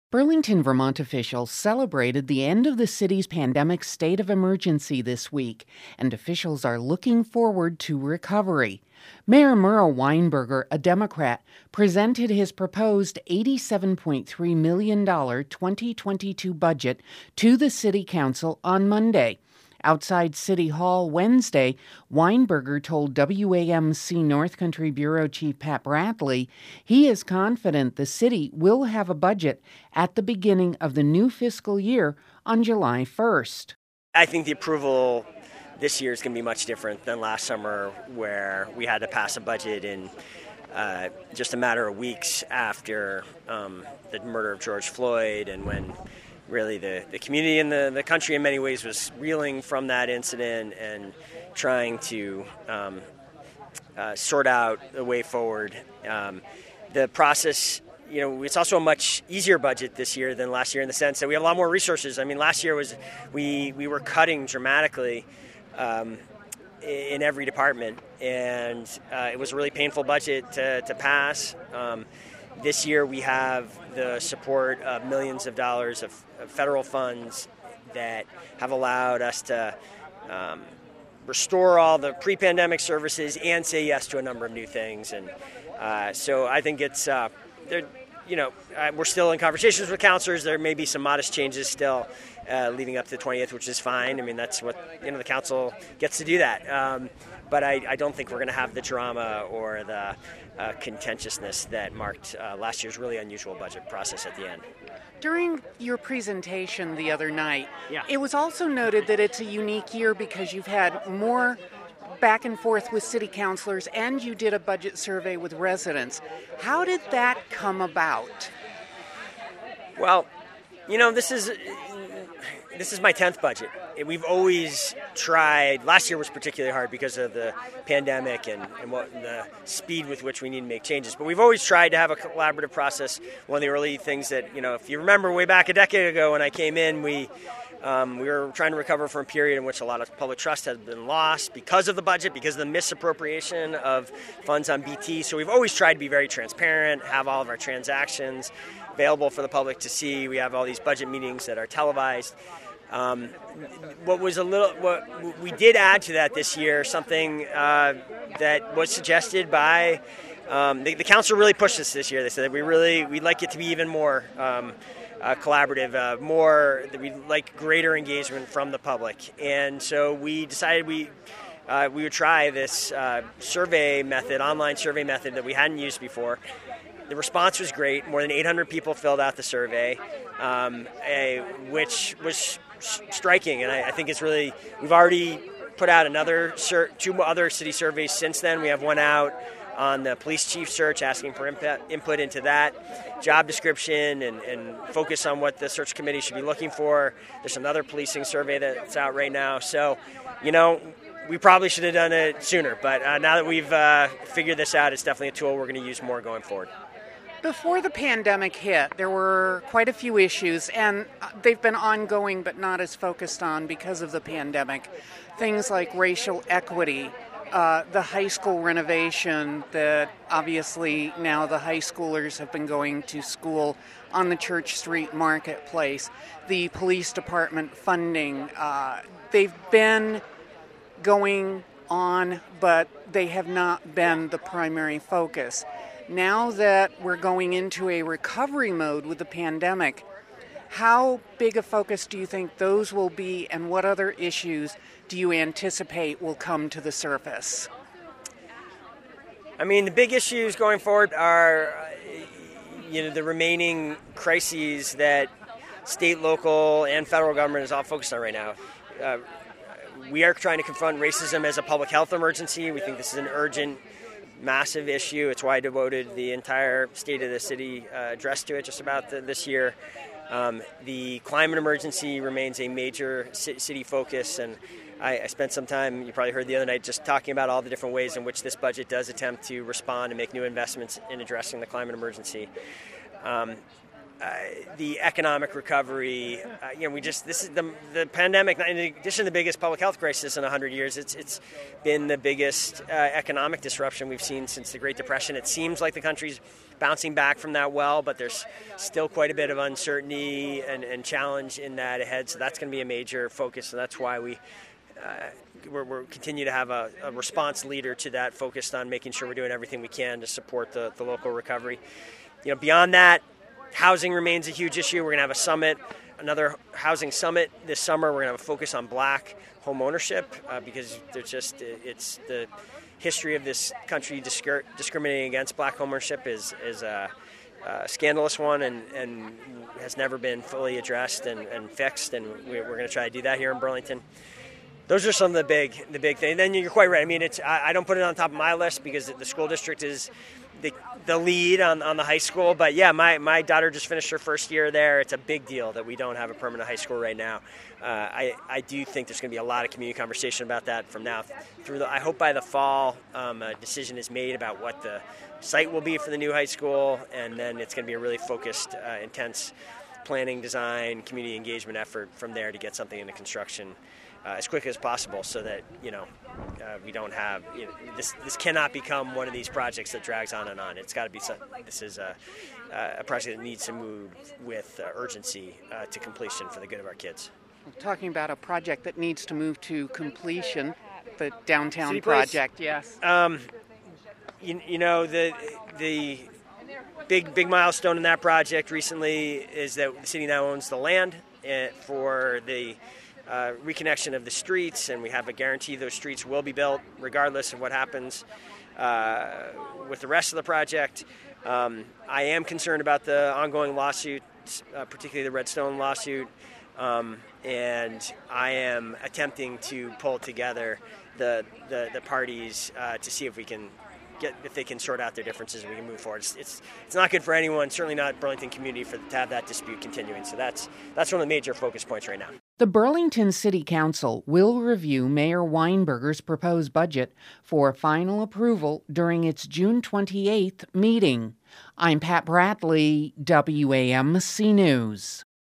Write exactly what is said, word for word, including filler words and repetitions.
Burlington, Vermont officials celebrated the end of the city's pandemic state of emergency this week, and officials are looking forward to recovery. Mayor Merle Weinberger, a Democrat, presented his proposed eighty-seven point three million dollars twenty twenty-two budget to the City Council on Monday. Outside City Hall Wednesday, Weinberger told W A M C North Country Bureau Chief Pat Bradley he is confident the city will have a budget at the beginning of the new fiscal year on July first. I think the approval this year is going to be much different than last summer, where we had to pass a budget in uh, just a matter of weeks after um, the murder of George Floyd, and when really the, the community and the, the country in many ways was reeling from that incident and trying to um, uh, sort out the way forward. Um, the process, you know, it's also a much easier budget this year than last year in the sense that we have a lot more resources. I mean, last year was we, we were cutting dramatically um, in every department, and uh, it was a really painful budget to, to pass. Um, This year we have the support of millions of dollars of, of federal funds that have allowed us to um, restore all the pre-pandemic services and say yes to a number of new things. And uh, so I think it's, uh, you know, uh, we're still in conversations with counselors. There may be some modest changes still uh, leading up to the twentieth, which is fine. I mean, that's what, you know, the council gets to do that. Um, but I, I don't think we're going to have the drama or the uh, contentiousness that marked uh, last year's really unusual budget process at the end. During your presentation the other night, Yeah. it was also noted that it's a unique year because you've had more back and forth with city councilors and you did a budget survey with residents. How did that come about? Well, you know, this is this is my tenth budget. We've always tried. Last year was particularly hard because of the pandemic and, and what the speed with which we need to make changes. But we've always tried to have a collaborative process. One of the early things that, you know, if you remember way back a decade ago when I came in, we um, we were trying to recover from a period in which a lot of public trust had been lost because of the budget, because of the misappropriation of funds on B T. So we've always tried to be very transparent, have all of our transactions available for the public to see. We have all these budget meetings that are televised. Um, what was a little, what we did add to that this year, something uh, that was suggested by um, the, the council really pushed us this year. They said that we really, we'd like it to be even more um, uh, collaborative, uh, more, that we'd like greater engagement from the public. And so we decided we, uh, we would try this uh, survey method, online survey method that we hadn't used before. The response was great. More than eight hundred people filled out the survey, um, a, which was striking, and I, I think it's really, we've already put out another sur- two other city surveys since then. We have one out on the police chief search, asking for input, input into that job description and, and focus on what the search committee should be looking for. There's another policing survey that's out right now. So, you know, we probably should have done it sooner, but uh, now that we've uh, figured this out, it's definitely a tool we're going to use more going forward. Before the pandemic hit, there were quite a few issues, and they've been ongoing but not as focused on because of the pandemic. Things like racial equity, uh, the high school renovation that obviously now the high schoolers have been going to school on the Church Street Marketplace, the police department funding. Uh, they've been going on, but they have not been the primary focus. Now that we're going into a recovery mode with the pandemic, how big a focus do you think those will be, and what other issues do you anticipate will come to the surface? I mean, the big issues going forward are, you know, the remaining crises that state, local, and federal government is all focused on right now. Uh, we are trying to confront racism as a public health emergency. We think this is an urgent, massive issue. It's why I devoted the entire State of the City uh, address to it just about the, this year. Um, the climate emergency remains a major c- city focus, and I, I spent some time, you probably heard the other night, just talking about all the different ways in which this budget does attempt to respond and make new investments in addressing the climate emergency. Um, uh, the economic recovery. Uh, you know, we just this is the the pandemic. In addition to the biggest public health crisis in a hundred years, it's it's been the biggest uh, economic disruption we've seen since the Great Depression. It seems like the country's bouncing back from that well, but there's still quite a bit of uncertainty and, and challenge in that ahead. So that's going to be a major focus. So that's why we. Uh, We're, we're continue to have a, a response leader to that, focused on making sure we're doing everything we can to support the, the local recovery. You know, beyond that, housing remains a huge issue. We're going to have a summit, another housing summit this summer. We're going to have a focus on black home ownership uh, because there's just it's the history of this country discri- discriminating against black home ownership is is a, a scandalous one and, and has never been fully addressed and, and fixed. And we're, we're going to try to do that here in Burlington. Those are some of the big, the big things. And then you're quite right. I mean, it's I, I don't put it on top of my list because the school district is the the lead on, on the high school. But yeah, my, my daughter just finished her first year there. It's a big deal that we don't have a permanent high school right now. Uh, I I do think there's going to be a lot of community conversation about that from now through the. I hope by the fall um, a decision is made about what the site will be for the new high school, and then it's going to be a really focused, uh, intense planning, design, community engagement effort from there to get something into construction. Uh, as quickly as possible, so that you know uh, we don't have you know, this. This cannot become one of these projects that drags on and on. It's got to be. Some, this is a, a project that needs to move with uh, urgency uh, to completion for the good of our kids. We're talking about a project that needs to move to completion, the downtown City Place. project. Yes. Um, you, you know the the big big milestone in that project recently is that the city now owns the land for the. Uh, reconnection of the streets, and we have a guarantee those streets will be built regardless of what happens uh, with the rest of the project. Um, I am concerned about the ongoing lawsuits, uh, particularly the Redstone lawsuit, um, and I am attempting to pull together the the, the parties uh, to see if we can get if they can sort out their differences and we can move forward. It's it's, it's not good for anyone, certainly not Burlington community, for to have that dispute continuing. So that's that's one of the major focus points right now. The Burlington City Council will review Mayor Weinberger's proposed budget for final approval during its June twenty-eighth meeting. I'm Pat Bradley, W A M C News.